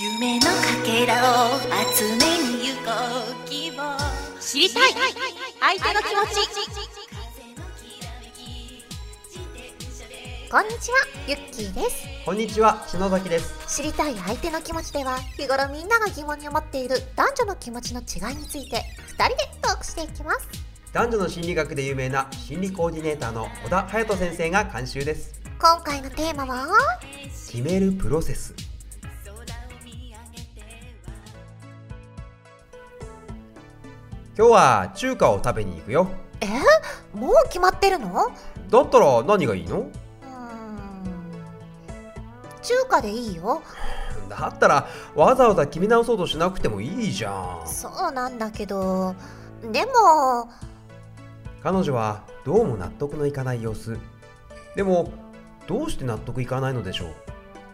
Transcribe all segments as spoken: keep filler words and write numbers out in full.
夢のかけらを集めに行こう希望知りたい相手の気持ち。 こんにちは、ゆっきーです。 こんにちは、篠崎です。 知りたい相手の気持ちでは、日頃みんなが疑問に思っている男女の気持ちの違いについてふたりでトークしていきます。 男女の心理学で有名な心理コーディネーターの小田隼人先生が監修です。 今回のテーマは決めるプロセス。今日は中華を食べに行くよ。 えー、もう決まってるの？ だったら何がいいの？うーん、 中華でいいよ。 だったらわざわざ決め直そうとしなくてもいいじゃん。 そうなんだけど、でも彼女はどうも納得のいかない様子。でもどうして納得いかないのでしょう。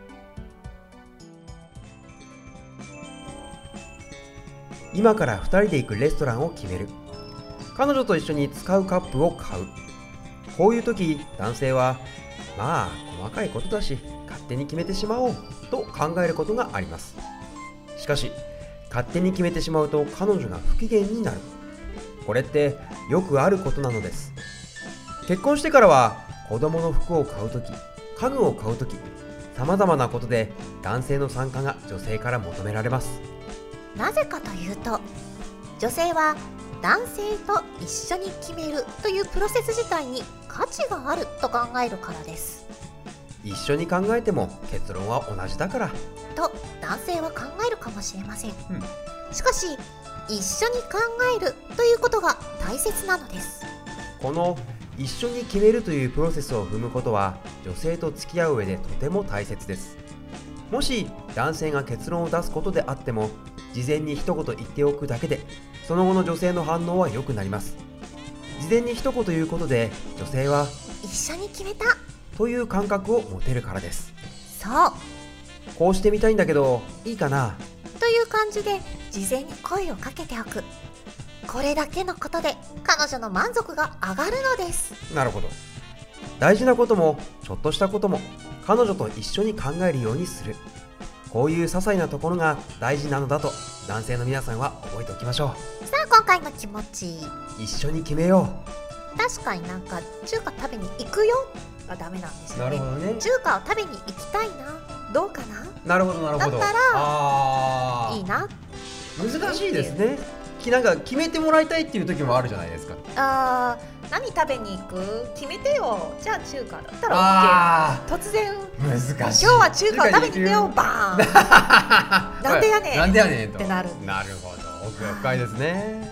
今からふたりで行くレストランを決める。彼女と一緒に使うカップを買う。こういう時、男性はまあ細かいことだし勝手に決めてしまおうと考えることがあります。しかし勝手に決めてしまうと彼女が不機嫌になる。これってよくあることなのです。結婚してからは子供の服を買うとき、家具を買うとき、さまざまなことで男性の参加が女性から求められます。 なぜかというと、女性は男性と一緒に決めるというプロセス自体に価値があると考えるからです。 一緒に考えても結論は同じだからと男性は考えるかもしれません、うん、しかし一緒に考えるということが大切なのです。 この一緒に決めるというプロセスを踏むことは女性と付き合う上でとても大切です。もし男性が結論を出すことであっても事前に一言言っておくだけでその後の女性の反応は良くなります。事前に一言言うことで女性は一緒に決めたという感覚を持てるからです。 そう、 こうしてみたいんだけどいいかなという感じで事前に声をかけておく。これだけのことで彼女の満足が上がるのです。 なるほど。大事なこともちょっとしたことも彼女と一緒に考えるようにする。こういう些細なところが大事なのだと男性の皆さんは覚えておきましょう。さあ、今回の気持ち、 一緒に決めよう。確かになんか中華食べに行くよがダメなんですよね。 なるほどね。 中華を食べに行きたいな、どうかな。 なるほどなるほど。 だったらあいいな。 難しいですね。なんか決めてもらいたいっていう時もあるじゃないですか。 あー、何食べに行く？決めてよ。じゃあ中華だったら OK。 突然難しい。 今日は中華を食べに行くよ、バーンなんでやねんなんでやねんとってなる。 なるほど、奥が深いですね。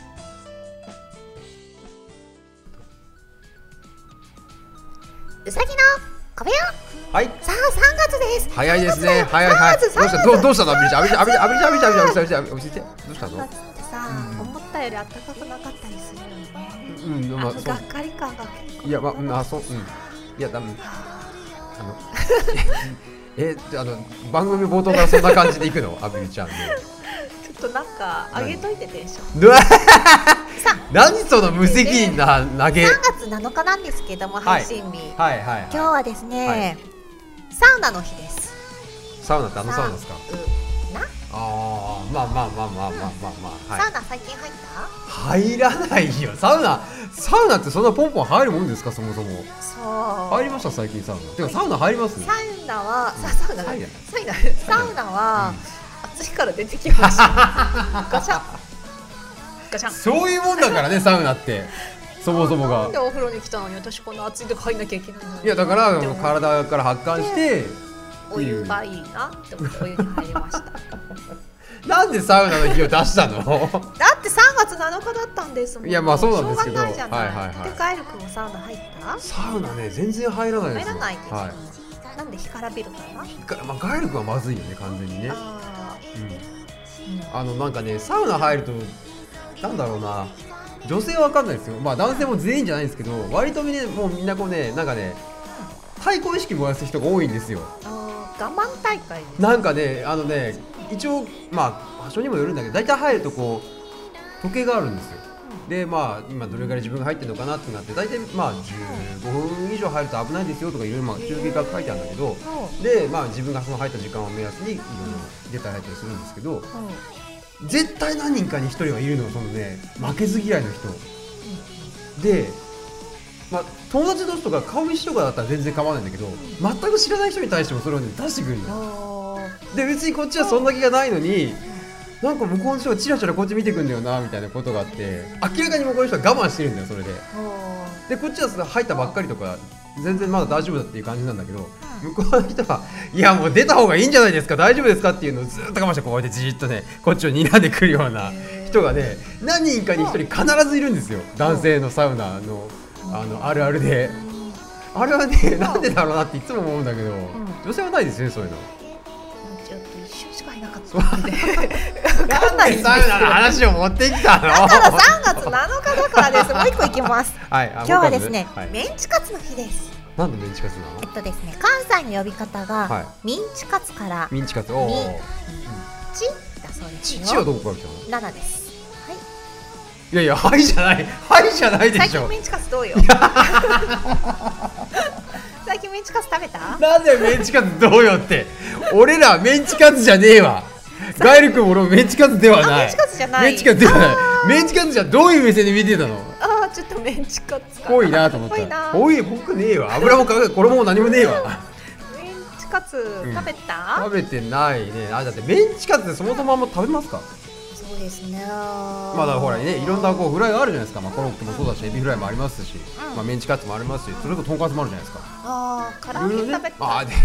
うさぎの小部屋。 はい。 さあさんがつです。 早いですね。早い早い。どうしたどうどうしたの？アビリちゃん、アビリちゃん、アビリちゃん、アビリちゃん、アビリちゃん、アビリちゃん、落ち着いて。どうしたの？ さんがつってさ、思ったより暖かくなかったりするよね。 うん、まあ、 がっかり感が結構。 いや、まあ、あ、そう、うん。いや、だめ。あの。え、あの、番組冒頭からそんな感じでいくの？アビリちゃんで。 ちょっとなんか、上げといてテンション。 何その無責任な投げ。 さんがつなのかなんですけども、配信日。 はいはいはい。 今日はですね、サウナの日です。 サウナってあのサウナですか？ な。 ああ、まあまあまあまあまあまあまあ。 サウナ最近入った？ 入らないよ。サウナ、サウナってそんなポンポン入るもんですか、そもそも。 そう。 入りました最近サウナ。てかサウナ入ります？ サウナは、さサウナ、サウナ、サウナは暑いから出てきました。ガシャ。ガシャン。 そういうもんだからね、サウナって。そもそもが。 なんでお風呂に来たのに私この暑いとこ入んなきゃいけないの？ いやだから体から発汗してお湯がいいなって思ってお湯に入りました。 なんでサウナの日を出したの？ だってさんがつなのかだったんですもん。 いやまあそうなんですけど。 しょうがないじゃない。 はいはいはい。 でカエル君もサウナ入った？ サウナね全然入らないですよ。 入らないです。 はい、 なんで干からびるかな？ まあカエル君はまずいよね完全にね。 あうん。あのなんかねサウナ入るとなんだろうな。女性は分かんないですよ。まあ男性も全員じゃないんですけど、割とみんなもうみんなこうねなんかね対抗意識燃やす人が多いんですよ。 あ我慢大会です。 なんかねあのね一応まあ場所にもよるんだけど大体入るとこう時計があるんですよ。 でまあ今どれぐらい自分が入ってるのかなってなって大体まあじゅうごふん以上入ると危ないですよとかいろいろまあ注意が書いてあるんだけど、でまあ自分がその入った時間を目安にいろいろ出たり入ったりするんですけど、絶対何人かにひとりはいるの、そのね負けず嫌いの人で、まあ友達同士とか顔見知りとかだったら全然構わないんだけど、全く知らない人に対してもそれをね出してくるので、別にこっちはそんな気がないのに、なんか向こうの人がチラチラこっち見てくんだよなみたいなことがあって、明らかに向こうの人は我慢してるんだよそれで。でこっちは入ったばっかりとか全然まだ大丈夫だっていう感じなんだけど、向こうの人はいやもう出た方がいいんじゃないですか大丈夫ですかっていうのをずっと我慢してこうやってじーっとねこっちを睨んでくるような人がね何人かにひとり必ずいるんですよ、男性のサウナのあのあるあるで。あれはねなんでだろうなっていつも思うんだけど、女性はないですねそういうの。 ちょっと一瞬しかいなかったんで分かんないです。 サウナの話を持ってきたのだからさんがつなのかだからです。もう一個いきます。 はい、 今日はですね、 はい、 メンチカツの日です。 なんでメンチカツなの？ えっとですね、関西の呼び方が、はい、ミンチカツからミンチカツ、おー、 ミンチだそうですよ。 チはどこから来たの？ ななです。はい。 いやいや、はいじゃない、はいじゃないでしょ。 最近メンチカツどうよ。最近メンチカツ食べた？ なんでメンチカツどうよって。俺らメンチカツじゃねえわ。ガエル君俺もメンチカツではない。 メンチカツじゃない。 メンチカツではない。メンチカツじゃどういう目線で見てたの？ ああ、ちょっとメンチカツか。 濃いなと思った。 濃いな。 濃い僕ねえわ。油もかか衣も何もねえわ。 メンチカツ食べた？ うん、食べてないね。あ、だってメンチカツってそもそもあんま食べますか？ そうですね。 まあだからほらね、いろんなこうフライがあるじゃないですか。まあコロッケもそうだし、エビフライもありますし、うん、まあメンチカツもありますし、それこそとんかつもあるじゃないですか。 ああ、唐揚げ食べた。 あで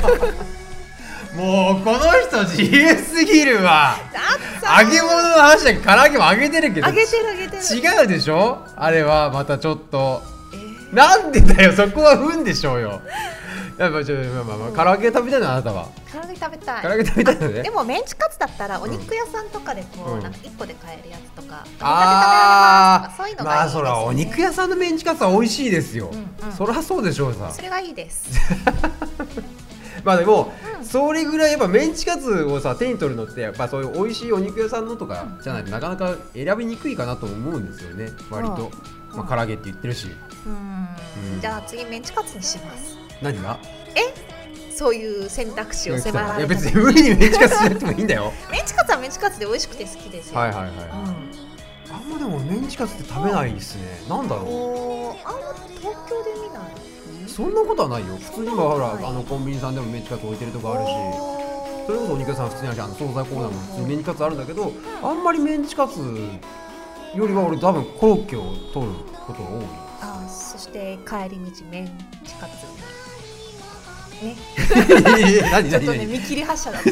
もうこの人自由すぎるわ。揚げ物の話で唐揚げも揚げてるけど、 揚げてる揚げてる。 違うでしょ？あれはまたちょっと、えー、なんでだよ、そこはふんでしょうよ。やっぱちょっとまあまあまあ唐揚げ食べたいのあなたは。 唐揚げ食べたい。 唐揚げ食べたいのね。 でもメンチカツだったらお肉屋さんとかでこう、うん、なんか一個で買えるやつとか、 ああ、 そういうのがいいですね。 まあそらお肉屋さんのメンチカツは美味しいですよ。うんうん、そりゃそうでしょうさ。 それがいいです。 まあでも、うん、それぐらいやっぱメンチカツをさ手に取るのってやっぱそういう美味しいお肉屋さんのとかじゃないとなかなか選びにくいかなと思うんですよね、割と。うん、まあ唐揚げって言ってるし。 うん、うん、じゃあ次メンチカツにします。 何が？ え？そういう選択肢を迫られた。 いや別に無理にメンチカツしなくてもいいんだよ。 メンチカツはメンチカツで美味しくて好きですよ。 はいはいはい、はい、うん、あんまでもメンチカツって食べないですね。なんだろう。 あんま東京で見ない。 そんなことはないよ。普通にはほらあのコンビニさんでもメンチカツ置いてるとこあるし、それこそお肉屋さん普通にあるし、あの惣菜コーナーも普通にメンチカツあるんだけど、あんまりメンチカツよりは俺多分コロッケを取ることが多い。 ああ、そして帰り道メンチカツね。 何ちょっとね見切り発車だった。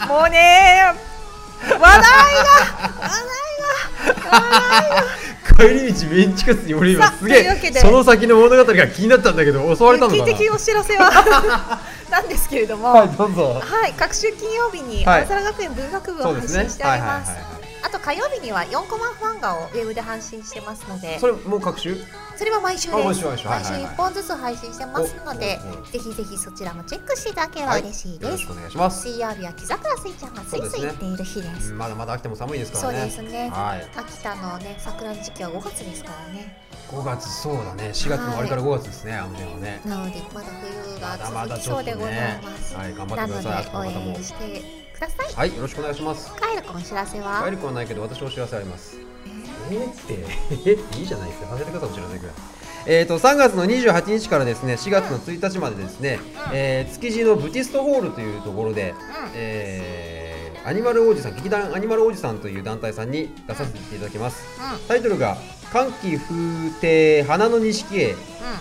もうね話題が話題が話題が。 帰り道メンチカツに俺今すげえその先の物語が気になったんだけど、襲われたのかな。 聞いてきお知らせはなんですけれども、 はいどうぞ。 はい、各週金曜日に青空学園文学部を配信しております。あと火曜日にはよんコマ漫画をウェブで配信してますので。 それもう各週？ それは毎週です。 毎週毎週毎週いっぽんずつ配信してますので、ぜひぜひそちらもチェックしていただければ嬉しいです。よろしくお願いします。水曜日は木桜すいちゃんがスイスイ行っている日です。 まだまだ秋田も寒いですからね。 そうですね。秋田のね桜の時期はごがつですからね。 ごがつ、そうだね。しがつの終わりからごがつですね。あの辺はね。 なのでまだ冬が続きそうでございます。 はい、頑張ってください。 なので応援してください。 はい、よろしくお願いします。 カエル君お知らせは？ カエル君はないけど私お知らせあります。えーってえっていいじゃないですか。外れ方も知らないくらい。えーとさんがつのにじゅうはちにちからですね、しがつのついたちまでですね、うん、えー、築地のブティストホールというところで、うん、えー、アニマル王子さん、劇団アニマル王子さんという団体さんに出させていただきます。うん、タイトルが歓喜風亭花の錦絵、うん、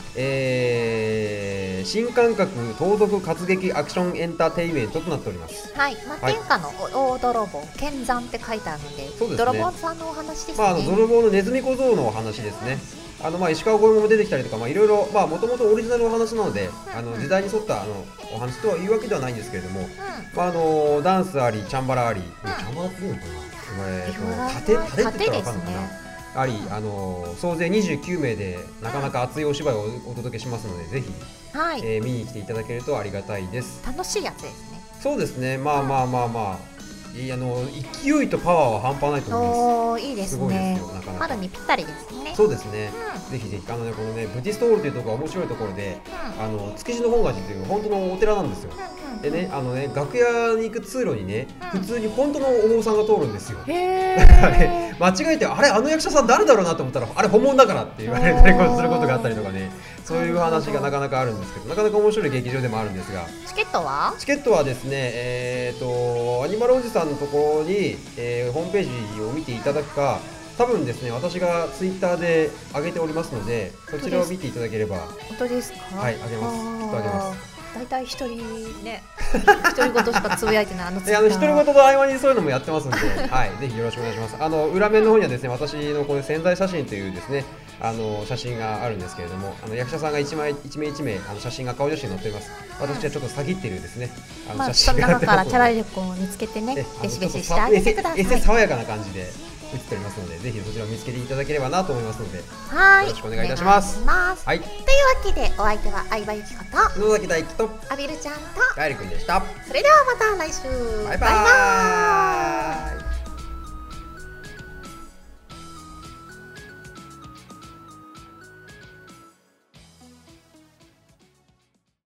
えー、新感覚盗賊活劇アクションエンターテインメントとなっております。 はい、まあ、天下の大泥棒剣山って書いてあるので、そうですね、泥棒さんのお話ですね。 まあ、あの泥棒のネズミ小僧のお話ですね。あのまあ石川五右衛門も出てきたりとか、まあいろいろ、まあもともとオリジナルのお話なので、あの時代に沿ったあのお話とはいうわけではないんですけれども、うん、まああのダンスありチャンバラあり、うん、チャンバラっていうのかな、えー、と盾盾って言ったら分かんないかな、あり、あの総勢にじゅうきゅうめいでなかなか熱いお芝居をお届けしますので、ぜひ、はい、えー、見に来ていただけるとありがたいです。 楽しいやつですね。 そうですね、まあまあまあまあ、 いやあの勢いとパワーは半端ないと思います。 おー、いいですすごいでね。 すよなかなか春にぴったりですね。 そうですね、 うんぜひぜひあの、ね、このねブディストホールというところが面白いところで、 うんあの築地の本願寺という本当のお寺なんですよ。 うんうんでね、あのね楽屋に行く通路にね、 うん普通に本当のお坊さんが通るんですよ。 へだからーね間違えてあれあの役者さん誰だろうなと思ったらあれ本物だからって言われたりすることがあったりとかね、そういう話がなかなかあるんですけど、なかなか面白い劇場でもあるんですが、 チケットはチケットはですね、えー、とアニマルおじさんのところに、えーホームページを見ていただくか、多分ですね私がツイッターで上げておりますので、そちらを見ていただければ。 本当ですか？ はいあげますきっとあげます。 だいたい一人ね独り言しかつぶやいてないあのツイでッターあの独り言の合間にそういうのもやってますんで、はい、ぜひよろしくお願いします。あの裏面の方にはですね私のこういう宣材写真というですねあの写真があるんですけれども、あの役者さんが一枚一名一名あの写真が顔写真に載っております。私はちょっと詐欺ってるですねあのまあ写その中から真があってますので、 チャラい子を見つけてねえあのベシベシちょっとしてあげてください。 エセエセ爽やかな感じで写っておりますので、ぜひそちらを見つけていただければなと思いますので、 はい、 よろしくお願いいたしますお願いしますはい、 というわけでお相手は相葉ゆきこと野崎大輝とアビルちゃんと、 ガエルくんでした。 それではまた来週。 バイバーイ。